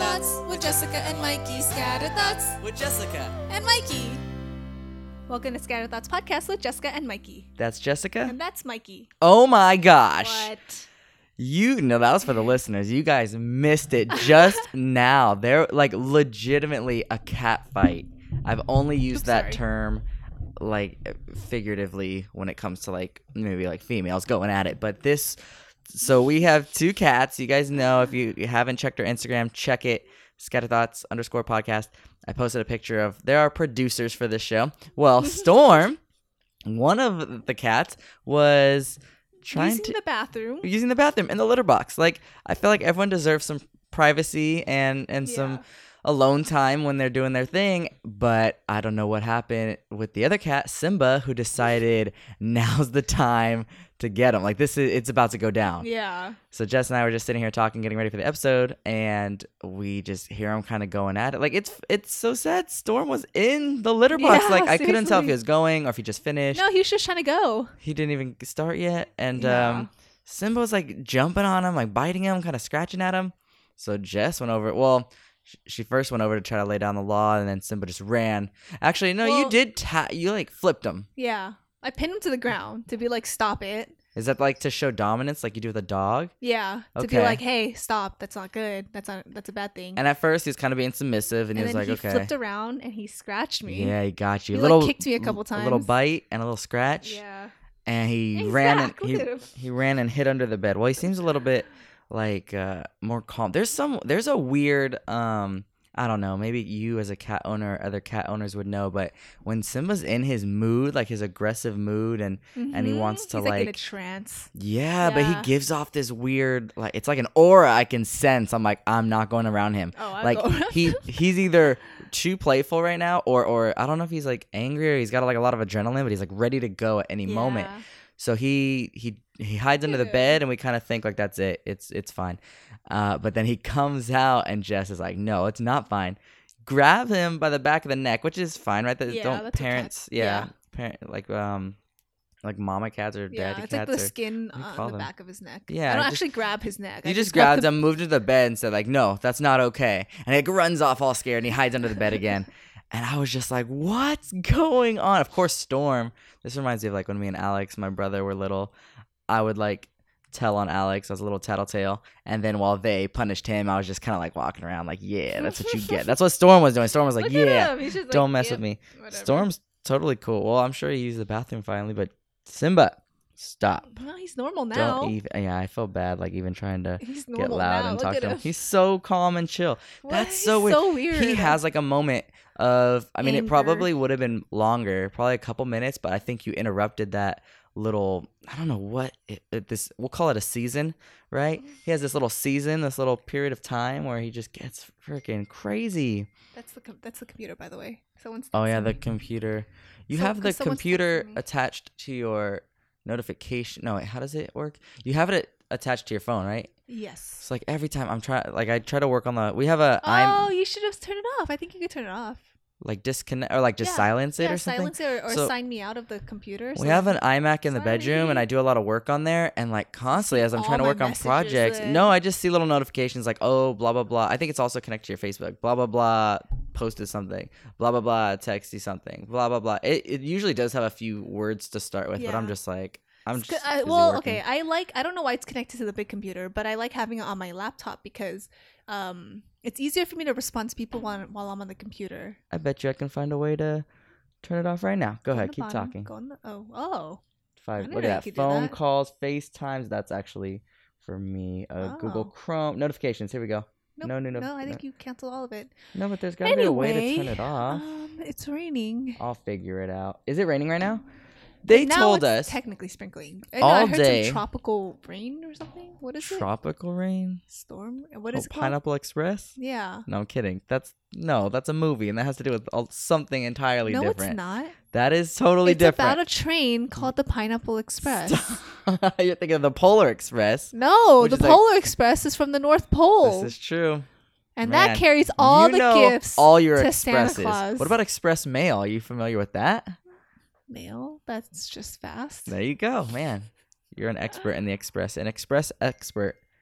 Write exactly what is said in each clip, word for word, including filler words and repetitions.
Thoughts with Jessica and Mikey. Scatter Thoughts with Jessica and Mikey. Welcome to Scatter Thoughts Podcast with Jessica and Mikey. That's Jessica? And that's Mikey. Oh my gosh. What? You know, that was for the listeners. You guys missed it just now. They're like legitimately a cat fight. I've only used Oops, that sorry. term like figuratively when it comes to like maybe like females going at it. But this, so we have two cats. You guys know, if you haven't checked our Instagram, check it. Scatterthoughts underscore podcast. I posted a picture of, there are producers for this show. Well, Storm, one of the cats, was trying Using to the bathroom. using the bathroom in the litter box. Like, I feel like everyone deserves some privacy and and Yeah. some alone time when they're doing their thing, but I don't know what happened with the other cat, Simba, who decided now's the time to get him. Like, this is, it's about to go down. Yeah. So Jess and I were just sitting here talking, getting ready for the episode, and we just hear him kind of going at it. Like, it's it's so sad. Storm was in the litter box. Yeah, like, I couldn't tell if seriously. he was going or if he just finished. No, he was just trying to go. He didn't even start yet. And Yeah. um, Simba was like jumping on him, like biting him, kind of scratching at him. So Jess went over. Well, sh- she first went over to try to lay down the law, and then Simba just ran. Actually, no, you Well- did. Ta- you like flipped him. Yeah. I pinned him to the ground to be like, stop it. Is that like to show dominance, like you do with a dog? Yeah. To be Okay. like, hey, stop. That's not good. That's not. That's a bad thing. And at first, he was kind of being submissive, and, And he was then like, he "Okay." flipped around and he scratched me. Yeah, he got you. He, a little like, kicked me a couple A little times. bite and a little scratch. Yeah. And he Hey, ran Zach, and look he, at him. he ran and hid under the bed. Well, he seems a little bit like uh, more calm. There's some there's a weird um I don't know, maybe you as a cat owner or other cat owners would know, but when Simba's in his mood, like his aggressive mood, and and he Mhm. wants to He's like, in a like trance. yeah, but he Yeah. gives off this weird, like, it's like an aura I can sense. I'm like, I'm not going around him. Oh, I Like, go around he he's either too playful right now, or or I don't know if he's like angry or he's got like a lot of adrenaline, but he's like ready to go at any moment. Yeah. So he he he hides under the Cute. bed, and we kind of think like that's it. It's it's fine. Uh, but then he comes out, and Jess is like, no, it's not fine. Grab him by the back of the neck, which is fine, right? That Yeah, don't that's what parents, cats- yeah, yeah. parent like um like mama cats or Yeah, daddy it's like cats. the or, skin what do you on call the them? back of his neck. Yeah, I don't just- actually grab his neck. You I just grab grabbed the- him, moved to the bed, and said like, "No, that's not okay." And it runs off all scared, and he hides under the bed again. And I was just like, "What's going on?" Of course, Storm. This reminds me of like when me and Alex, my brother, were little. I would like tell on Alex. I was a little tattletale, and then while they punished him, I was just kind of like walking around like, "Yeah, that's what you get." That's what Storm was doing. Storm was like, Look at "Yeah, him. He's just like, don't mess "Yep, with me." whatever." Storm's totally cool. Well, I'm sure he used the bathroom finally, but Simba, stop. No, he's normal now. Don't even. Yeah, I feel bad like even trying to He's get normal loud now. and Look talk at to him. him. He's so calm and chill. What? That's He's so weird. so weird. He has like a moment of, I mean, it Anger. probably would have been longer, probably a couple minutes, but I think you interrupted that little, I don't know what, it, it, this, we'll call it a season, right? He has this little season, this little period of time where he just gets freaking crazy. That's the com- that's the computer, by the way. Someone's. Oh, yeah, texting the me. computer. You So- have the 'cause someone's computer texting me. attached to your notification. No, wait, how does it work? You have it attached to your phone, right? Yes. It's like every time I'm trying, like I try to work on the. We have a Oh, I'm you should have turned it off. I think you could turn it off. like disconnect or like just Yeah. silence it yeah, or something. silence it or, or So- sign me out of the computer. We have an iMac in the Sorry. bedroom, and I do a lot of work on there. And like constantly, as I'm all trying to my work on messages projects, then. no, I just see little notifications like, oh, blah blah blah. I think it's also connected to your Facebook. Blah blah blah. Posted something. Blah blah blah. Texted something. Blah blah blah. It it usually does have a few words to start with, but I'm Yeah. just like, I'm It's just good- I- busy well, working. okay. I like. I don't know why it's connected to the big computer, but I like having it on my laptop because um, it's easier for me to respond to people while, while I'm on the computer. I bet you I can find a way to turn it off right now. Go on ahead, the keep bottom, talking. Go on the, oh, oh. Five. didn't Look know you at that. could do Phone that. calls, FaceTimes. That's actually for me. Uh, Google Oh. Chrome notifications. Here we go. Nope, No, no, no, No, I no. think you canceled all of it. No, but there's got to be a way to turn Anyway, it off. Um, it's raining. I'll figure it out. Is it raining right now? They Now told it's us technically sprinkling. I know, all I heard day. some tropical rain or something. What is it? tropical rain. Storm? What Oh, is it called? Pineapple Express. Yeah. No, I'm kidding. That's no, that's a movie, and that has to do with all- something entirely No, different. it's not. That is totally It's different. about a train called the Pineapple Express. You're thinking of the Polar Express. No, Which the is like- Polar Express is from the North Pole. This is true. and Man, that carries all you the know gifts all your to Santa expresses. Claus. What about express mail? Are you familiar with that? mail? That's just fast. There you go, man. You're an expert in the express, an express expert.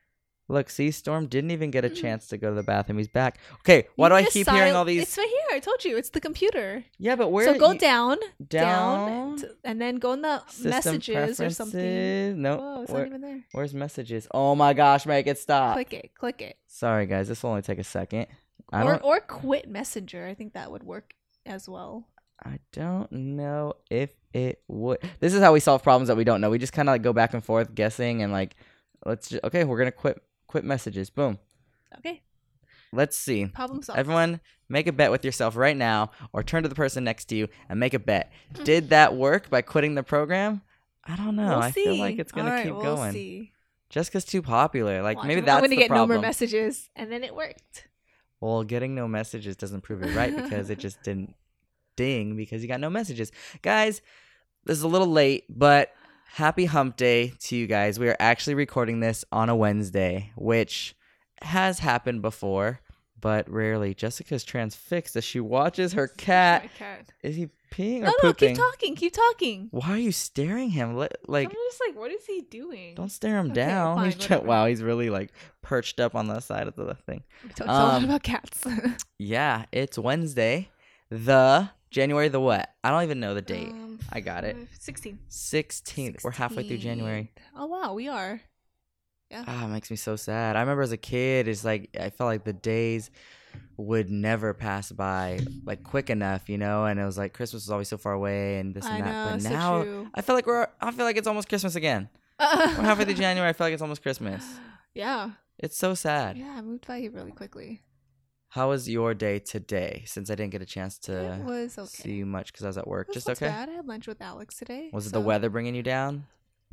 Look, see, Storm didn't even get a chance to go to the bathroom. He's back. Okay, why You do I just keep sil- hearing all these? It's right here. I told you. It's the computer. Yeah, but where? So go you- down, down, down, t- and then go in the System messages or something. preferences. No, Whoa, it's where- not even there. where's messages? Oh my gosh, make it stop. Click it. Click it. Sorry, guys, this will only take a second. I Or don't. or quit Messenger. I think that would work as well. I don't know if it would. This is how we solve problems that we don't know. We just kind of like go back and forth guessing and like, let's just, okay, we're gonna quit quit messages. Boom. Okay. Let's see. Problem solved. Everyone, make a bet with yourself right now, or turn to the person next to you and make a bet. Did that work by quitting the program? I don't know. We'll I see. feel like it's gonna All right, keep we'll going. See. Jessica's too popular. Like Watch, maybe I'm that's gonna the get problem. no more messages, and then it worked. Well, getting no messages doesn't prove it right because it just didn't ding because you got no messages. Guys, this is a little late, but happy hump day to you guys. We are actually recording this on a Wednesday, which has happened before, but rarely. Jessica's transfixed as she watches her cat. My cat. Is he peeing or No, no, pooping? keep talking. Keep talking. Why are you staring him? Li- Like, I'm just like, what is he doing? don't stare him Okay, down. fine, He's try- whatever. wow, he's really like perched up on the side of the thing. We talked a lot Um, about cats. Yeah, it's Wednesday, the January the what? I don't even know the date. Um, I got it. sixteen. sixteenth. We're halfway through January. Oh wow, we are. Yeah. Ah, it makes me so sad. I remember as a kid, it's like I felt like the days would never pass by like quick enough, you know. And it was like Christmas was always so far away, and this and I that. know, But so now true. I feel like we're. I feel like it's almost Christmas again. We're halfway through January. I feel like it's almost Christmas. Yeah. It's so sad. Yeah, I moved by here really quickly. How was your day today? Since I didn't get a chance It to was okay. see you much because I was at work. It was Just not okay. bad. I had lunch with Alex today. Was it so, the weather bringing you down?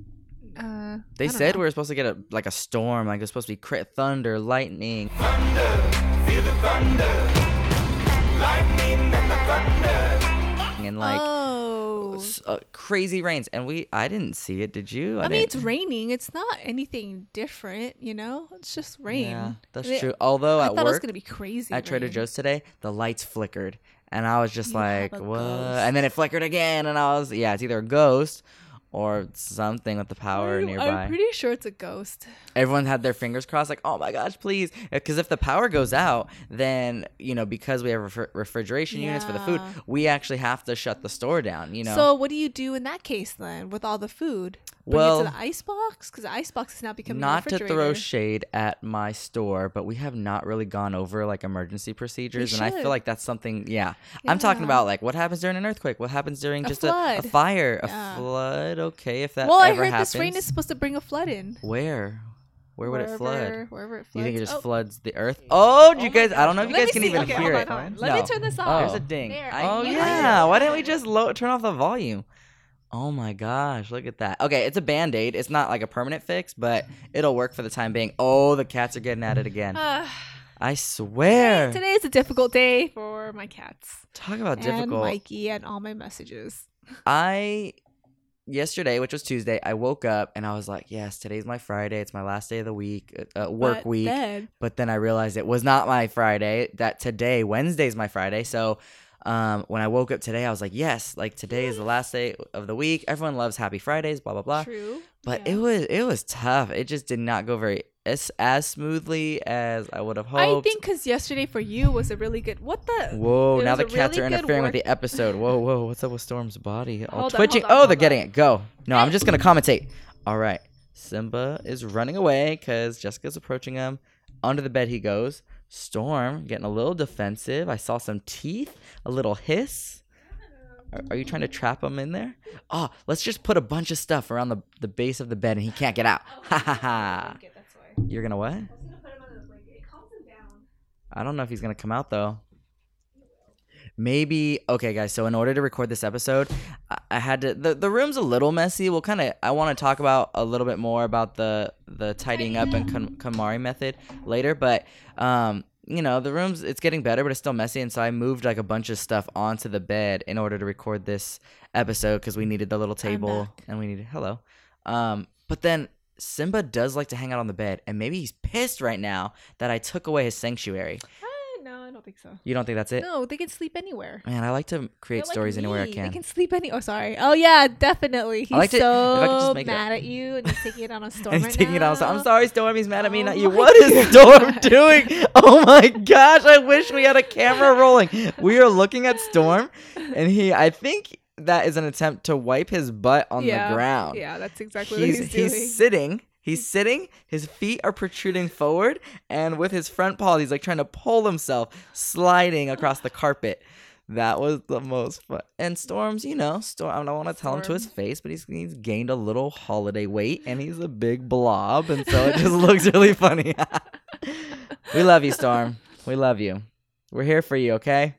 Uh, They I don't said know. we were supposed to get a like a storm, like it was supposed to be crit thunder, lightning, and like oh. s- uh, crazy rains. And we, I didn't see it. Did you? I, mean, didn't- it's raining. It's not anything different, you know. It's just rain. Yeah, that's They- true. Although I at thought it was work gonna be crazy. at Trader rain. Joe's today, the lights flickered, and I was just You have like, a "What?" ghost. And then it flickered again, and I was, yeah, it's either a ghost or something with the power I'm- nearby. I'm pretty sure it's a ghost. Everyone had their fingers crossed, like, oh my gosh, please. Because if the power goes out, then, you know, because we have refri- refrigeration units for the food, Yeah. we actually have to shut the store down, you know? So what do you do in that case then with all the food? Bring Well, it to the ice box because the ice box is now becoming not a to refrigerator. throw shade at my store, but we have not really gone over like emergency procedures. And I should. feel like that's something, yeah. I'm talking Yeah. about like what happens during an earthquake? What happens during A just a, a flood. fire? Yeah. A flood? Okay, if that well, I ever heard happens. this rain is supposed to bring a flood in. Where? Where would it flood? Wherever- Wherever it floods. You think it just Oh. floods the earth? Oh, do Oh you my guys? I gosh. don't know if you Let guys me can see. even Okay, hear hold it. on, hold on. Let me No. turn this Oh, off. there's a ding. There, oh I knew yeah. it. Why didn't we just low- turn off the volume? Oh my gosh, look at that. Okay, it's a band-aid. It's not like a permanent fix, but it'll work for the time being. Oh, the cats are getting at it again. Ah, I swear. today is a difficult day for my cats. Talk about And difficult. Mikey and all my messages. I yesterday, which was Tuesday, I woke up and I was like, "Yes, today's my Friday. It's my last day of the week, uh, work But week." then- But then I realized it was not my Friday. That today, Wednesday's my Friday. So um, when I woke up today, I was like, "Yes, like today is the last day of the week. Everyone loves Happy Fridays, blah blah blah." True. But yeah. it was it was tough. It just did not go very as as smoothly as I would have I hoped. think because yesterday for you was a really good. What the? Whoa! It Now was the a cats really are good interfering with work- the episode. Whoa, whoa! What's up with Storm's body? Oh, Hold on, twitching. hold on, oh, they're hold getting on. it. Go. No, I'm just gonna commentate. All right. Simba is running away because Jessica's approaching him. Under the bed he goes. Storm getting a little defensive. I saw some teeth, a little hiss. Are, are you trying to trap him in there? Oh, let's just put a bunch of stuff around the, the base of the bed and he can't get out. Ha ha ha. That's why. You're gonna what? I was gonna put him under the blanket. It calms him down. I don't know if he's gonna come out though. Maybe okay, guys. So in order to record this episode, I, I had to. the The room's a little messy. We'll kind of. I want to talk about a little bit more about the the tidying up and Kam- Kamari method later. But um, you know, the room's it's getting better, but it's still messy. And so I moved like a bunch of stuff onto the bed in order to record this episode because we needed the little table back. and we needed hello. Um, but then Simba does like to hang out on the bed, and maybe he's pissed right now that I took away his sanctuary. I, no, I don't think think so. You don't think that's it? No, they can sleep anywhere. Man, I like to create They're like stories anywhere I me. can. They can sleep any. Oh, sorry. Oh yeah, definitely. He's like to- if I could so just make it mad at you, and he's taking it on a storm. And right he's taking it now. out. I'm sorry, Storm. He's mad at me, Oh not you. my What is God. Storm doing? Oh my gosh! I wish we had a camera rolling. We are looking at Storm, and he. I think that is an attempt to wipe his butt on yeah. the ground. Yeah, that's exactly He's what he's doing. he's sitting. He's sitting. His feet are protruding forward, and with his front paw, he's like trying to pull himself, sliding across the carpet. That was the most fun. And Storm's, you know, Storm. I don't want to tell him to his face, but he's he's gained a little holiday weight, and he's a big blob, and so it just looks really funny. We love you, Storm. We love you. We're here for you, okay?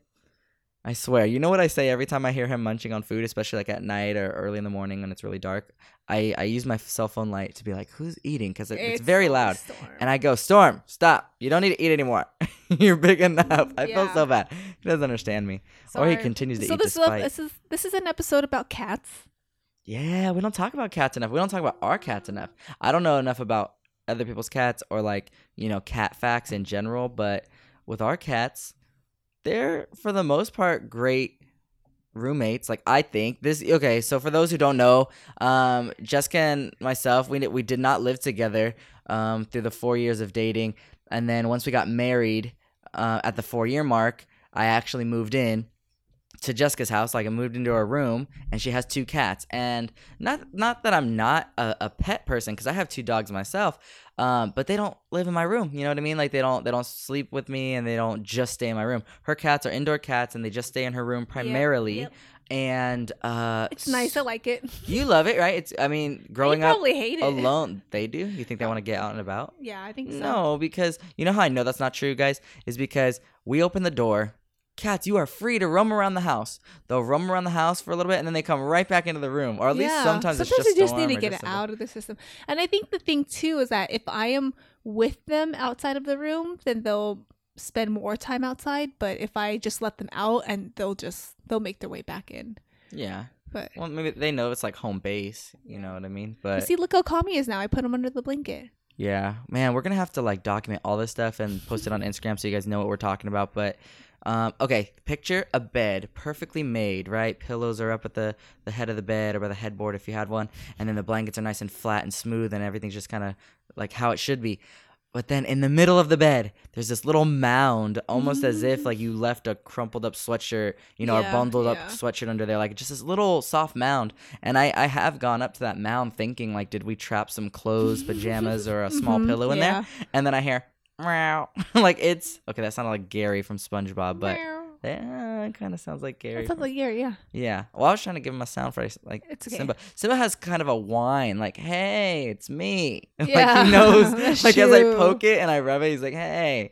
I swear. You know what I say every time I hear him munching on food, especially like at night or early in the morning when it's really dark? I, I use my cell phone light to be like, who's eating? Because it, it's, it's very loud. Storm. And I go, Storm, stop. You don't need to eat anymore. You're big enough. I feel Yeah. so bad. He doesn't understand me. Sorry. Or he continues to so eat this despite. Is, this is this is an episode about cats. Yeah, we don't talk about cats enough. We don't talk about our cats enough. I don't know enough about other people's cats or like, you know, cat facts in general. But with our cats, they're, for the most part, great roommates. Like, I think this okay so for those who don't know, um Jessica and myself, we we did not live together um through the four years of dating, and then once we got married uh at the four year mark, I actually moved in to Jessica's house. Like, I moved into her room, and she has two cats. And not not that I'm not a, a pet person, because I have two dogs myself, um but they don't live in my room, you know what I mean? Like, they don't they don't sleep with me, and they don't just stay in my room. Her cats are indoor cats, and they just stay in her room primarily. Yep, yep. And uh It's nice. I like it. you love it, right? It's I mean, growing you up probably hate it. alone, they do. You think they want to get out and about? Yeah, I think so. No, because you know how I know that's not true, guys, is because we open the door. Cats, you are free to roam around the house. They'll roam around the house for a little bit, and then they come right back into the room. Or at least Yeah. sometimes, sometimes it's just you just Storm need to or get just it something. out of the system. And I think the thing too is that if I am with them outside of the room, then they'll spend more time outside. But if I just let them out, and they'll just they'll make their way back in. Yeah. But Well, maybe they know it's like home base. You know what I mean? But you see, look how calm he is now. I put him under the blanket. yeah, man, we're gonna have to like document all this stuff and post it on Instagram so you guys know what we're talking about. But um, okay, picture a bed, perfectly made, right? Pillows are up at the the head of the bed or by the headboard if you had one, and then the blankets are nice and flat and smooth, and everything's just kind of like how it should be. But then in the middle of the bed, there's this little mound, almost as if like you left a crumpled up sweatshirt, you know, Yeah, or bundled up yeah. sweatshirt under there, like just this little soft mound. And I, I have gone up to that mound thinking, like, did we trap some clothes, pajamas, or a small Mhm, pillow in yeah. there? And then I hear, meow. Like, it's, okay, that sounded like Gary from SpongeBob, but Meow. yeah, it kind of sounds like Gary. That sounds from- like yeah, yeah. yeah. Well, I was trying to give him a sound for like It's okay. Simba. Simba has kind of a whine, like, hey, it's me. like, Yeah, he knows. that's Like, as I true. poke it and I rub it, he's like, hey.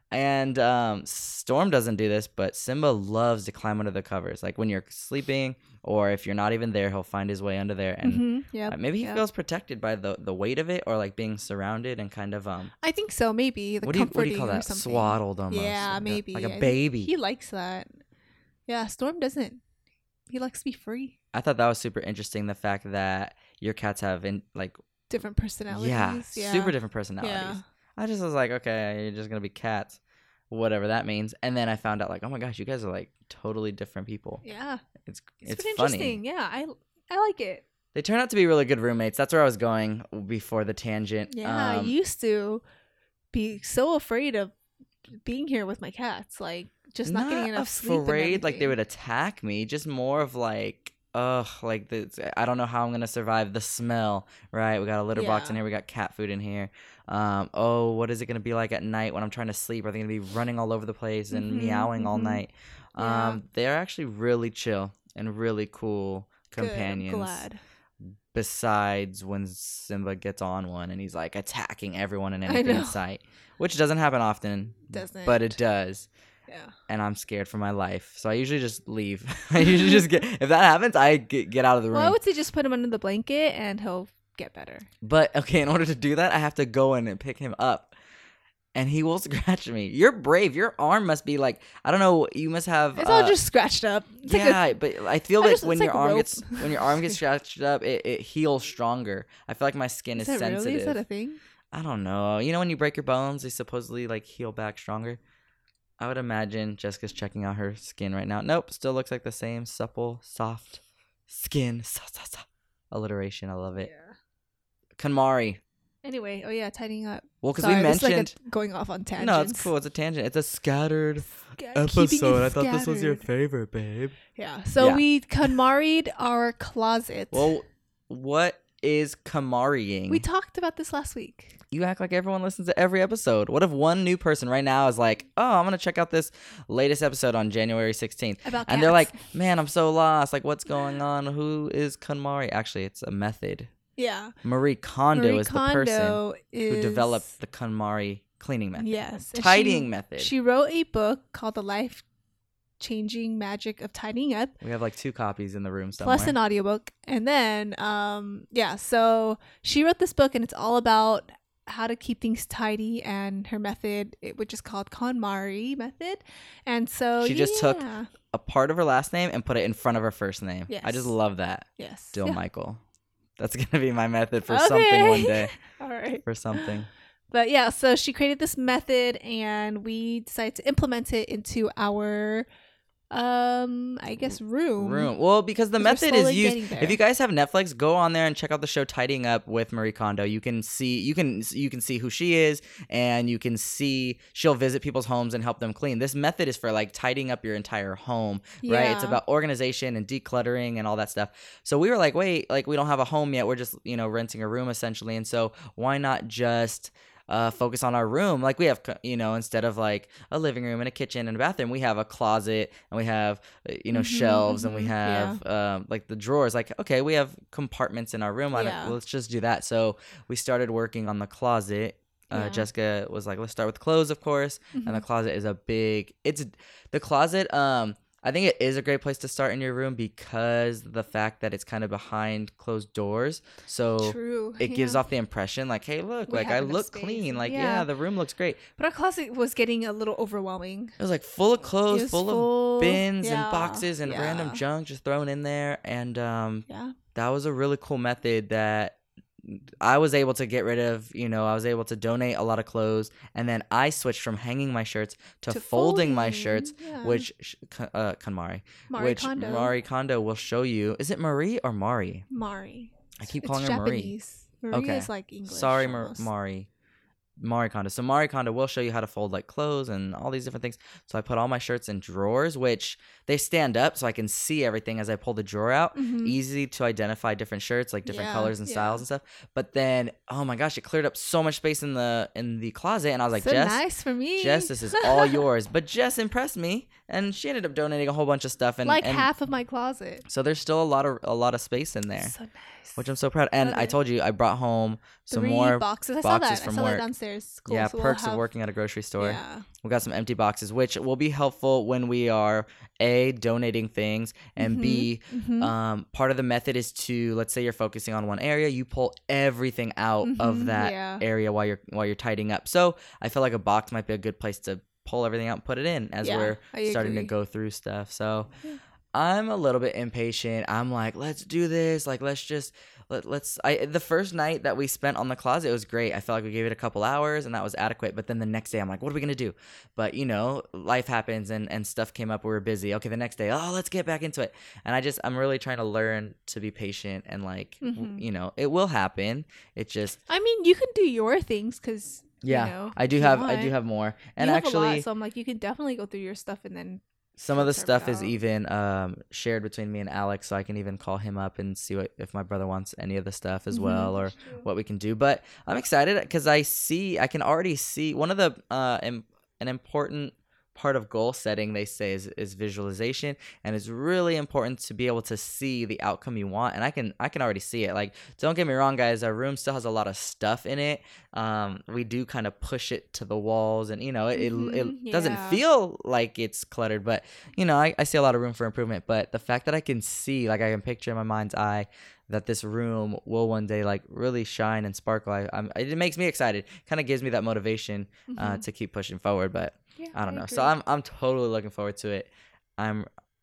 And um, Storm doesn't do this, but Simba loves to climb under the covers. Like, when you're sleeping or if you're not even there, he'll find his way under there. And Mm-hmm. Yeah. uh, maybe he yep. feels protected by the, the weight of it, or like being surrounded and kind of, um, I think so. Maybe the what do, you, what do you comforting call or that? something. Swaddled almost. Yeah, like a- maybe. Like a I- baby. He likes that. Yeah, Storm doesn't. He likes to be free. I thought that was super interesting, the fact that your cats have, in like, Different personalities. Yeah, Yeah. super different personalities. Yeah. I just was like, okay, you're just gonna be cats, whatever that means. And then I found out, like, oh my gosh, you guys are like totally different people. Yeah. It's It's, it's, pretty funny. interesting. Yeah, I I like it. They turn out to be really good roommates. That's where I was going before the tangent. Yeah, I Um, used to be so afraid of being here with my cats, like just not, getting enough sleep. and afraid like they everything. would attack me. Just more of like, ugh, like the, I don't know how I'm gonna survive the smell. Right, we got a litter box in Yeah. here. We got cat food in here. Um, oh, what is it gonna be like at night when I'm trying to sleep? Are they gonna be running all over the place and Mhm, meowing all mhm. night? Yeah. Um, they're actually really chill and really cool Good, I'm companions. glad. Besides when Simba gets on one and he's like attacking everyone and I anything in know. sight, which doesn't happen often, Doesn't. but it does. Yeah. And I'm scared for my life, so I usually just leave. I usually just get, if that happens, I get, get out of the room. Well, I would say just put him under the blanket and he'll get better. But okay, in order to do that, I have to go in and pick him up, and he will scratch me. You're brave. Your arm must be like, I don't know. You must have. It's uh, all just scratched up. It's like a- yeah, but I feel I that just- when it's your like arm rope. gets when your arm gets scratched up, it, it heals stronger. I feel like my skin is, is that sensitive. really? Is that a thing? I don't know. You know when you break your bones, they supposedly like heal back stronger. I would imagine Jessica's checking out her skin right now. Nope, still looks like the same supple, soft skin. Sa, sa, sa. Alliteration, I love it. Yeah. KonMari. Anyway, oh yeah, tidying up. Well, because Sorry, we this is mentioned. like a going off on tangents. No, it's cool. It's a tangent. It's a scattered Sca- keeping it episode. I thought this was your scattered. favorite, babe. Yeah. So Yeah. we KonMari'd our closet. Well, what is KonMariing? we talked about this last week. You act like everyone listens to every episode. What if one new person right now is like, oh, I'm going to check out this latest episode on January sixteenth. About And they're cats. like, man, I'm so lost. Like, what's going on? Who is KonMari? Actually, it's a method. Yeah. Marie Kondo Marie is the person Kondo is, who developed the KonMari cleaning method. Yes. and Tidying she, method. She wrote a book called The Life Changing Magic of Tidying Up. We have like two copies in the room somewhere. Plus an audiobook. And then, um, yeah, so she wrote this book and it's all about how to keep things tidy, and her method, it, which is called KonMari method. And so She just took yeah. a part of her last name and put it in front of her first name. Yes. I just love that. Yes. Dill yeah. Michael. That's going to be my method for Okay. something one day. All right. For something. But yeah, so she created this method and we decided to implement it into our um I guess room. Room. Well, because the 'Cause we're method is slowly used. getting there. If you guys have Netflix, go on there and check out the show Tidying Up with Marie Kondo. You can see you can you can see who she is, and you can see she'll visit people's homes and help them clean. This method is for like tidying up your entire home, right? It's Yeah. about organization and decluttering and all that stuff. So we were like, wait, like we don't have a home yet. We're just, you know, renting a room essentially. And so why not just Uh, focus on our room? Like we have, you know, instead of like a living room and a kitchen and a bathroom, we have a closet and we have, uh, you know, Mhm, shelves and we mhm, have um, like the drawers. Like, okay, we have compartments in our room. I don't- Yeah. let's just do that. So we started working on the closet. Uh, Yeah. Jessica was like, let's start with clothes, of course. And the Mhm. closet is a big, it's the closet. Um, I think it is a great place to start in your room because the fact that it's kind of behind closed doors. So True. it gives yeah. off the impression like, hey, look, We like have I enough look space. clean. Like, yeah. Yeah. the room looks great. But our closet was getting a little overwhelming. It was like full of It clothes, was full, full- of bins yeah, and boxes and random yeah. junk just thrown in there. And um, Yeah. that was a really cool method that I was able to get rid of. You know, I was able to donate a lot of clothes. And then I switched from hanging my shirts to, To folding my folding, shirts, yeah. which, sh- uh, KonMari, Marie which Kondo. Marie Kondo will show you. Is it Marie or Mari? Mari. I keep It's calling her Marie. Japanese. Marie Okay. is like English. Sorry, Mar- almost. Mari. Marie Kondo. So Marie Kondo will show you how to fold like clothes and all these different things. So I put all my shirts in drawers, which they stand up so I can see everything as I pull the drawer out. Mhm. Easy to identify different shirts, like different Yeah, colors and yeah. styles and stuff. But then, oh my gosh, it cleared up so much space in the in the closet, and I was like, so Jess, nice for me. Jess, this is all yours. But Jess impressed me, and she ended up donating a whole bunch of stuff. And like and half of my closet. so there's still a lot of a lot of space in there, So nice. which I'm so proud. And Love I it. told you I brought home some Three more boxes. I saw boxes that. from I saw work. that downstairs. Cool. yeah, So we'll perks of have- working at a grocery store. Yeah. We got some empty boxes, which will be helpful when we are A, donating things, and B, Mhm. um, part of the method is to, let's say you're focusing on one area, you pull everything out Mhm, of that yeah. area while you're while you're tidying up. So I feel like a box might be a good place to pull everything out and put it in as Yeah, we're I starting to agree. go through stuff. So Yeah. I'm a little bit impatient. I'm like, let's do this. Like, let's just let, let's. I the first night that we spent on the closet, it was great. I felt like we gave it a couple hours, and that was adequate. But then the next day, I'm like, what are we gonna do? But you know, life happens, and and stuff came up. We were busy. Okay, the next day, oh, let's get back into it. And I just, I'm really trying to learn to be patient and like, w- Mhm. you know, it will happen. It just, I mean, you can do your things because yeah, you know, I do if you have, I do want. have more. And you have actually, a lot, so I'm like, you can definitely go through your stuff and then some of the serve it stuff is out. even um, shared between me and Alex, so I can even call him up and see what, if my brother wants any of the stuff as Mhm, well, or that's true. what we can do. But I'm excited because I see, I can already see one of the uh, im- an important part of goal setting, they say, is, is visualization, and it's really important to be able to see the outcome you want. And I can I can already see it. Like, don't get me wrong, guys, our room still has a lot of stuff in it. Um, we do kind of push it to the walls, and you know, it Mhm, it, it doesn't yeah. feel like it's cluttered, but you know, I, I see a lot of room for improvement. But the fact that I can see, like I can picture in my mind's eye that this room will one day like really shine and sparkle, I, I'm, it makes me excited. Kind of gives me that motivation uh, Mhm. to keep pushing forward. But Yeah, I don't know. So agree. I'm I'm totally looking forward to it. I'm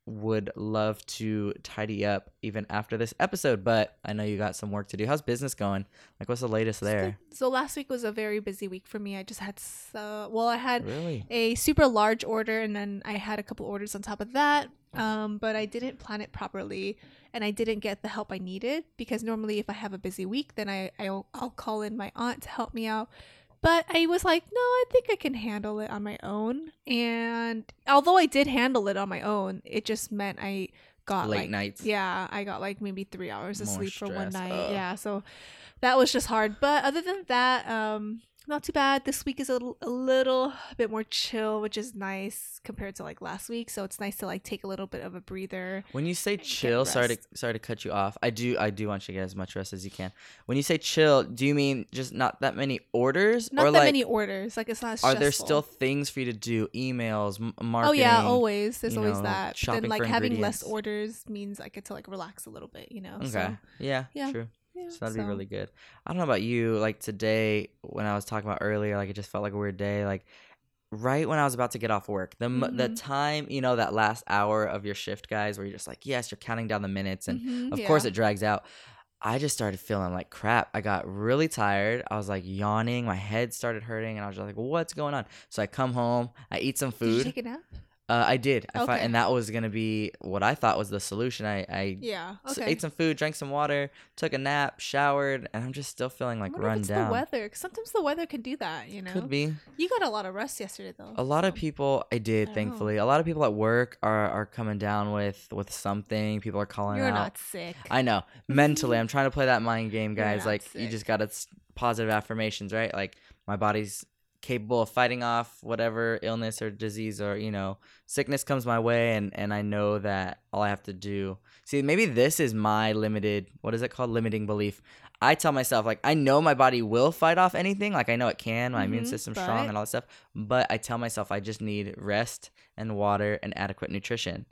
would love to tidy up even after this episode, but I know you got some work to do. How's business going? Like, what's the latest there? So last week was a very busy week for me. I just had so well, I had Really? a super large order, and then I had a couple orders on top of that. Um, but I didn't plan it properly, and I didn't get the help I needed, because normally if I have a busy week, then I I'll, I'll call in my aunt to help me out. But I was like, no, I think I can handle it on my own. And although I did handle it on my own, it just meant I got Late like, nights. yeah, I got like maybe three hours of More sleep for one stress. night. Ugh. Yeah, so that was just hard. But other than that, um, not too bad. This week is a little, a little bit more chill, which is nice compared to like last week. So it's nice to like take a little bit of a breather. When you say get chill, sorry to rest. sorry to cut you off. I do I do want you to get as much rest as you can. When you say chill, do you mean just not that many orders, Not or that like many orders. Like it's not. are there stressful. still things for you to do? Emails, m- marketing. Oh yeah, always. There's you always know, that. But shopping then like for having ingredients. less orders means I get to like relax a little bit, you know. Okay. So, yeah, yeah. True. yeah, So that'd be so- really good. I don't know about you. Like today, when I was talking about earlier, like it just felt like a weird day. Like right when I was about to get off work, the m the Mhm. time, you know, that last hour of your shift, guys, where you're just like, yes, you're counting down the minutes, and Mhm, of yeah. course it drags out. I just started feeling like crap. I got really tired. I was like yawning. My head started hurting, and I was just like, what's going on? So I come home. I eat some Did you food. take a nap? Uh, I did. I fi- Okay. and that was gonna be what I thought was the solution. I I Yeah. s- Okay. ate some food, drank some water, took a nap, showered, and I'm just still feeling like I wonder if run it's down. the weather, 'cause sometimes the weather can do that, you know. Could be. You got a lot of rest yesterday though. A lot of so- people, I did, I don't know. thankfully. A lot of people at work are, are coming down with with something. People are calling You're out. not sick. I know. Mentally, I'm trying to play that mind game, You're guys. not Like you sick. just got to positive affirmations, right? Like my body's capable of fighting off whatever illness or disease or, you know, sickness comes my way, and and I know that all I have to do. See, maybe this is my limited, what is it called? Limiting belief. I tell myself, like, I know my body will fight off anything. Like, I know it can. My immune Mhm, system's strong but- and all that stuff. But I tell myself I just need rest and water and adequate nutrition.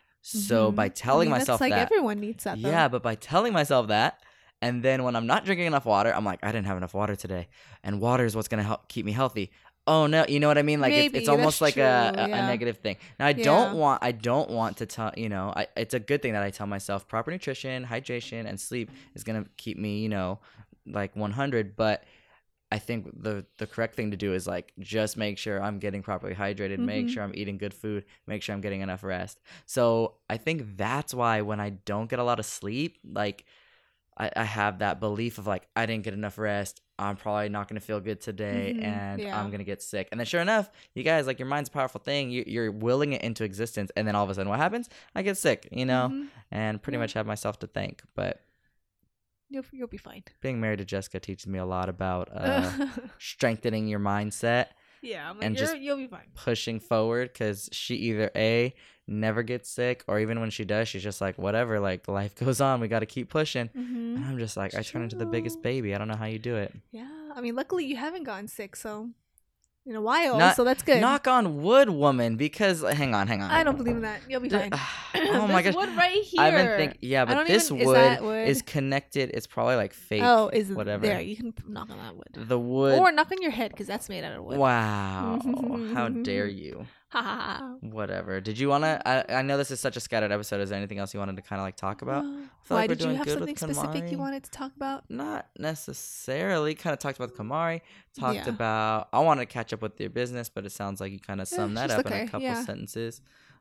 So Mhm. by I telling mean, myself that's like that, everyone needs that. Though. yeah, but by telling myself that, and then when I'm not drinking enough water, I'm like, I didn't have enough water today, and water is what's gonna help keep me healthy. Oh no, you know what I mean? Like it's, Maybe, it's almost that's like a, true, a, a yeah. negative thing. Now I Yeah. don't want I don't want to tell you know I, it's a good thing that I tell myself proper nutrition, hydration, and sleep is gonna keep me you know like one hundred. But I think the the correct thing to do is like just make sure I'm getting properly hydrated, make Mhm. sure I'm eating good food, make sure I'm getting enough rest. So I think that's why when I don't get a lot of sleep, like I, I have that belief of like I didn't get enough rest. I'm probably not gonna feel good today, Mhm, and yeah. I'm gonna get sick. And then sure enough, you guys like your mind's a powerful thing. You, you're willing it into existence, and then all of a sudden, what happens? I get sick, you know, Mhm. and pretty Yeah. much have myself to thank. But You'll you'll be fine. being married to Jessica teaches me a lot about uh, strengthening your mindset, yeah, I'm like, and you're, just- you'll be fine. pushing forward, because she either a never gets sick, or even when she does, she's just like whatever. Like life goes on, we got to keep pushing. Mm-hmm. And I'm just like, I turn into the biggest True. baby. I don't know how you do it. Yeah, I mean, luckily you haven't gotten sick, so in a while, Not- so that's good. Knock on wood, woman, because hang on, hang on. I don't believe in that. You'll be D- fine. oh my There's gosh. wood right here. I've been thinking, yeah, I but don't this even- is wood that wood? is connected. It's probably like fake. Oh, is it whatever. there? You can knock on that wood, The wood. or knock on your head because that's made out of wood. Wow. How dare you? Ha ha ha. Whatever. Did you want to? I, I know this is such a scattered episode. Is there anything else you wanted to kind of like talk about? Uh, feel Why like we're did you doing have good with something specific you Kamari. wanted to talk about? Not necessarily. Kind of talked about Kamari. Talked Yeah. about. I wanted to catch up with your business, but it sounds like you kind of Yeah, summed that just up in okay, a couple yeah. sentences.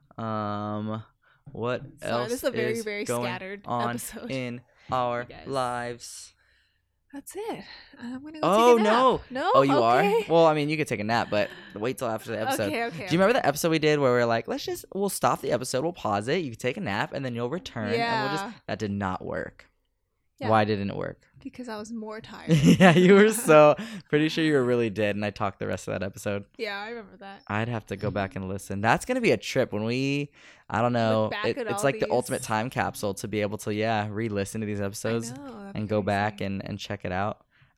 Um, what Sorry, else this is a very, is very going scattered on episode. in our You guys. lives? That's it. I'm gonna go Oh, take a nap. no. No. Oh, you okay. are? Well, I mean, you could take a nap, but wait till after the episode. Okay, okay. Do you remember the episode we did where we were like, let's just, we'll stop the episode, we'll pause it, you can take a nap, and then you'll return, and we'll Yeah. just, that did not work. Yeah. Why didn't it work? Because I was more tired. Yeah, you were so, pretty sure you were really dead, and I talked the rest of that episode. Yeah, I remember that. I'd have to go back and listen. That's going to be a trip when we, I don't know, back it, at it's all like the these- ultimate time capsule to be able to, yeah, re-listen to these I episodes know, that'd and be go very back exciting. and, and check it out.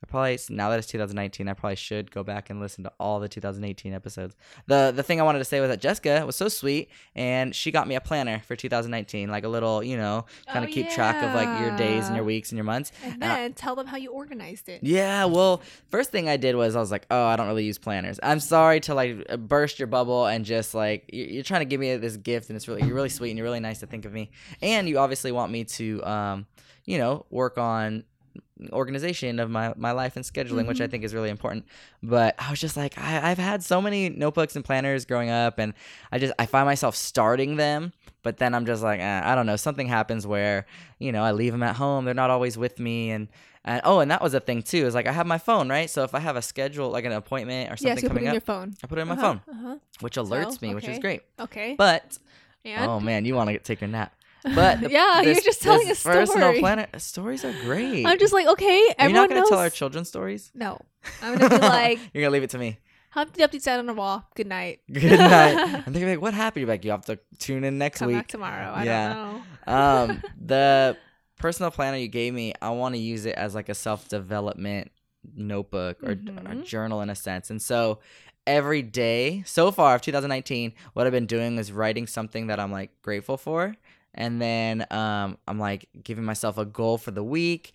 I probably, now that it's two thousand nineteen, I probably should go back and listen to all the two thousand eighteen episodes. The the thing I wanted to say was that Jessica was so sweet, and she got me a planner for two thousand nineteen, like a little, you know, kind of Oh, keep track of like your days and your yeah. weeks and your months. And And I- then tell them how you organized it. yeah, well, first thing I did was I was like, oh, I don't really use planners. I'm sorry to like burst your bubble and just like you- you're trying to give me this gift, and it's really you're really sweet and you're really nice to think of me, and you obviously want me to, um, you know, work on organization of my, my life and scheduling, mm-hmm. which I think is really important. But I was just like, I, I've had so many notebooks and planners growing up, and I just I find myself starting them, but then I'm just like, eh, I don't know, something happens where, you know, I leave them at home, they're not always with me, and and oh, and that was a thing too, is like I have my phone, right? So if I have a schedule, like an appointment or something yes, you coming put it in up, your phone. I put it in my uh-huh, phone, uh-huh. which alerts So, me, which is okay. great. Okay. But and? oh man, you want to take your nap. But the, yeah, this, you're just telling this a story. Personal planner stories are great. I'm just like, okay, everyone Are you not going to knows. tell our children stories? No, I'm gonna be like, you're gonna leave it to me. Humpty Dumpty sat on a wall. Good night. Good night. And they're gonna be like, what happened? You're like, you have to tune in next Come week. back tomorrow. I yeah. don't know. um, the personal planner you gave me, I want to use it as like a self-development notebook or, Mhm. or journal in a sense. And so every day so far of two thousand nineteen, what I've been doing is writing something that I'm like grateful for. And then um, I'm like giving myself a goal for the week.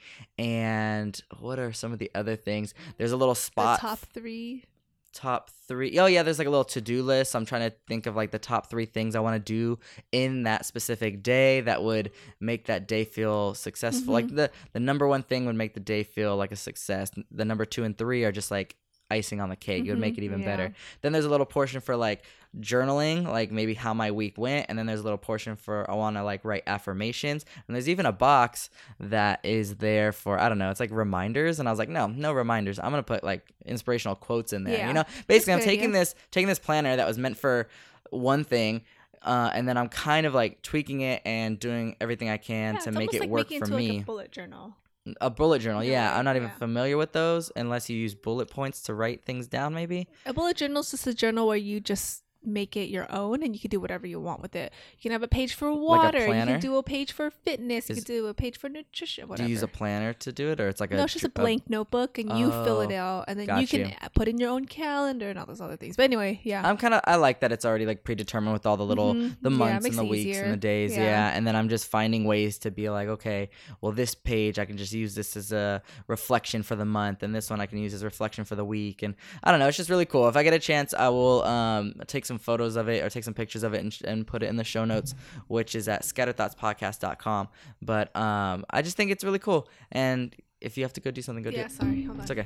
And what are some of the other things? There's a little spot. The top three. Top three. Oh, yeah, there's like a little to-do list. I'm trying to think of like the top three things I want to do in that specific day that would make that day feel successful. Mm-hmm. Like the, the number one thing would make the day feel like a success. The number two and three are just like icing on the cake. Mm-hmm. It would make it even yeah. better. Then there's a little portion for like journaling, like maybe how my week went, and then there's a little portion for I want to like write affirmations, and there's even a box that is there for I don't know, it's like reminders, and I was like, no no reminders, I'm gonna put like inspirational quotes in there. Yeah. You know, basically I'm That's a good taking idea. this taking this planner that was meant for one thing, uh, and then I'm kind of like tweaking it and doing everything I can Yeah, to it's make almost it like work making for into, me. like, a bullet journal. A bullet journal, yeah. Yeah, I'm not even yeah. familiar with those unless you use bullet points to write things down, maybe. A bullet journal is just a journal where you just make it your own, and you can do whatever you want with it. You can have a page for water. You planner? can do a page for fitness. You Is- can do a page for nutrition. Whatever. Do you use a planner to do it, or it's like a no, it's just a dr- blank notebook, and you fill it Oh, out, and then got you can you. put in your own calendar and all those other things. But anyway, yeah. I'm kind of I like that it's already like predetermined with all the little Mhm. the Yeah, it months makes and the it weeks easier. and the days, yeah. Yeah. And then I'm just finding ways to be like, okay, well this page I can just use this as a reflection for the month, and this one I can use as reflection for the week, and I don't know, it's just really cool. If I get a chance, I will um take some photos of it or take some pictures of it and, sh- and put it in the show notes, which is at scattered thoughts podcast dot com. But um I just think it's really cool, and if you have to go do something, go do yeah, it. sorry. Hold on. It's okay.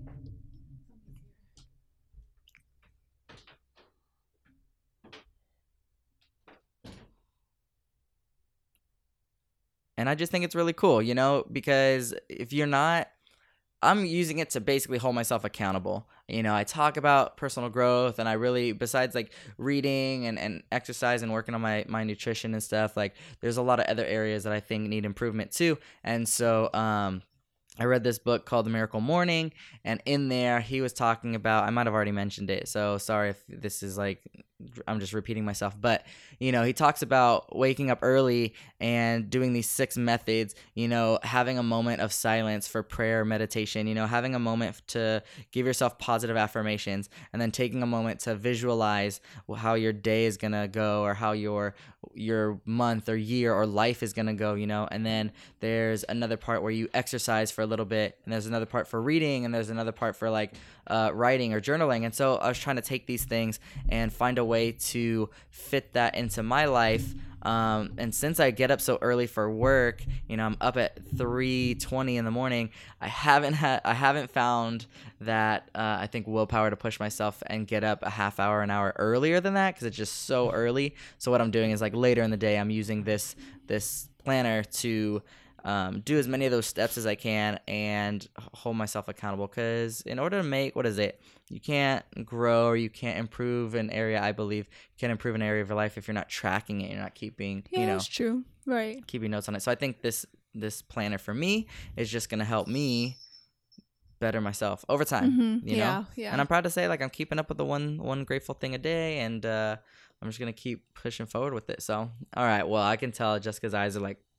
And I just think it's really cool, you know, because if you're not, I'm using it to basically hold myself accountable. You know, I talk about personal growth, and I really, besides like reading and, and exercise and working on my, my nutrition and stuff, like there's a lot of other areas that I think need improvement too. And so, um, I read this book called The Miracle Morning, and in there he was talking about, I might have already mentioned it, so sorry if this is like, I'm just repeating myself, but, you know, he talks about waking up early and doing these six methods, you know, having a moment of silence for prayer, meditation, you know, having a moment to give yourself positive affirmations, and then taking a moment to visualize how your day is going to go, or how your your month or year or life is going to go, you know, and then there's another part where you exercise for a little bit, and there's another part for reading, and there's another part for like uh, writing or journaling. And so I was trying to take these things and find a way to fit that into my life. Um, and since I get up so early for work, you know, I'm up at three twenty in the morning. I haven't had, I haven't found that, uh, I think willpower to push myself and get up a half hour, an hour earlier than that, because it's just so early. So what I'm doing is like later in the day, I'm using this, this planner to, um, do as many of those steps as I can and hold myself accountable. Because in order to make, what is it? You can't grow, or you can't improve an area, I believe. You can't improve an area of your life if you're not tracking it, you're not keeping, Yeah, you know, that's true. Right. keeping notes on it. So I think this this planner for me is just going to help me better myself over time, Mhm. you Yeah, know? yeah. And I'm proud to say, like, I'm keeping up with the one one grateful thing a day, and uh, I'm just going to keep pushing forward with it. So, all right, well, I can tell Jessica's eyes are like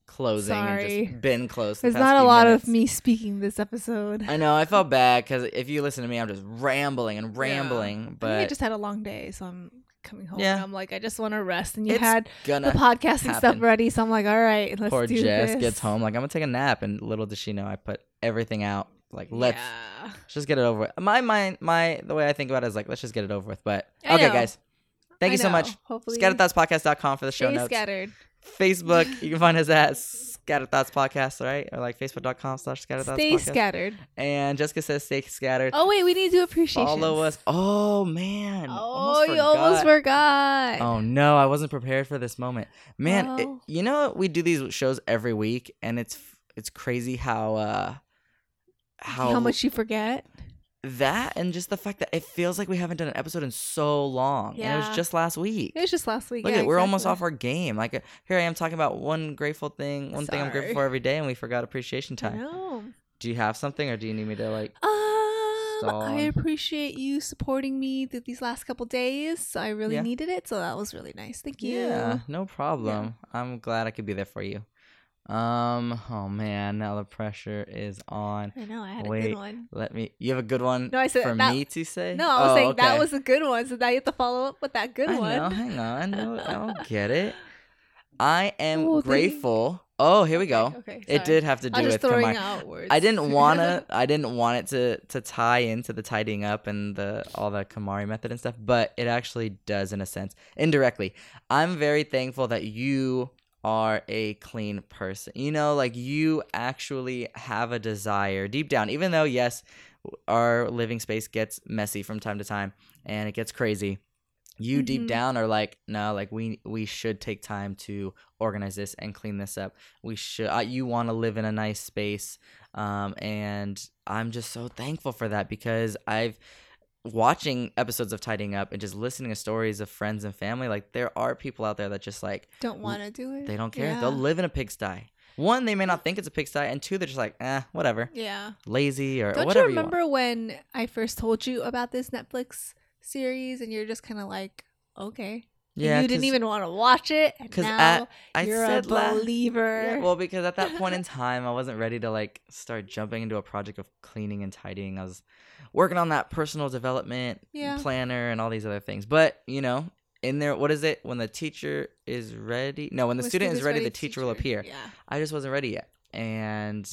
closing and Sorry. just been close. the There's past not a few lot minutes. of me speaking this episode. I know. I felt bad because if you listen to me, I'm just rambling and rambling. Yeah. But I, mean, I just had a long day, so I'm coming home Yeah. and I'm like, I just want to rest. And you it's had gonna the podcasting happen. stuff ready, so I'm like, all right, let's Poor do Jess this. gets home like I'm gonna take a nap, and little does she know I put everything out. Like let's Yeah. just get it over with. My mind, my the way I think about it is like let's just get it over with. But I okay, know. guys, thank I you so know. much. Hopefully, scattered thoughts podcast dot com for the show stay notes. scattered. Facebook, you can find us at Scattered Thoughts Podcast, right? Or like facebook dot com slash Scattered Thoughts Stay Podcast. scattered. And Jessica says stay scattered. Oh wait, we need to do appreciation. Follow us. Oh man. Oh, almost you almost forgot. forgot. Oh no, I wasn't prepared for this moment. Man, it- Well. you know we do these shows every week, and it's it's crazy how uh how, How much you forget? that and just the fact that it feels like we haven't done an episode in so long. And it Yeah. was just last week. It was just last week. Look yeah, at it, we're almost exactly. off our game. Like uh, here I am talking about one grateful thing, one thing I'm grateful Sorry. for every day, and we forgot appreciation I time. know. Do you have something, or do you need me to like? Um, Stall I on. appreciate you supporting me through these last couple days. I really Yeah. needed it, so that was really nice. Thank you. Yeah, no problem. I'm glad I could be there for you. Um. Oh man, now the pressure is on. I know. I had a Wait. good one. Let me. You have a good one. No, I said for that- me to say. No, I was Oh, saying that okay. was a good one, so now you have to follow up with that good I one. know. Hang on. No, I don't get it. I am Oh, thank- grateful. Oh, here we go. Okay, It sorry. did have to do I was with just throwing Kamari. out words. I didn't wanna. I didn't want it to to tie into the tidying up and the all the Kamari method and stuff, but it actually does in a sense indirectly. I'm very thankful that you are a clean person. You know, like you actually have a desire deep down, even though yes, our living space gets messy from time to time and it gets crazy. You deep Mhm. down are like, no, like we we should take time to organize this and clean this up. We should. Uh, you want to live in a nice space, um, and I'm just so thankful for that because I've watching episodes of Tidying Up and just listening to stories of friends and family. Like there are people out there that just like Don't want to do it. they don't care. Yeah. They'll live in a pigsty. One, they may not think it's a pigsty, and two, they're just like, eh, whatever, Yeah. lazy or Don't whatever you you want. remember when I first told you about this Netflix series, and you're just kind of like, okay. And Yeah, you didn't 'cause- even want to watch it, and 'cause now at- I you're a said la- believer. Yeah, well, because at that point in time, I wasn't ready to like start jumping into a project of cleaning and tidying. I was working on that personal development Yeah. planner and all these other things. But you know, in there, what is it? When the teacher is ready? No, when the When student is student's ready, the teacher, will appear. Yeah. I just wasn't ready yet, and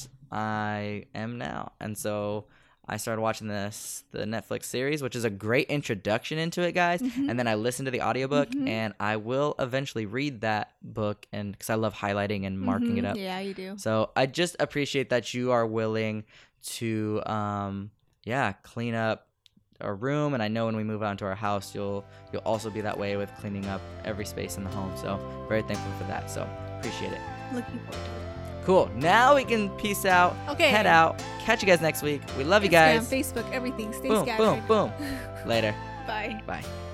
I am now. And so I started watching this the Netflix series, which is a great introduction into it, guys. Mhm. And then I listened to the audiobook, Mhm. and I will eventually read that book, and because I love highlighting and marking it Mhm. up. Yeah, you do. So I just appreciate that you are willing to, um, yeah, clean up our room, and I know when we move out into our house, you'll you'll also be that way with cleaning up every space in the home. So very thankful for that. So appreciate it. Looking forward to it. Cool. Now we can peace out, Okay. head out, catch you guys next week. We love you Instagram, guys. Facebook, everything. Stay Boom, scattered. boom, boom. Later. Bye. Bye.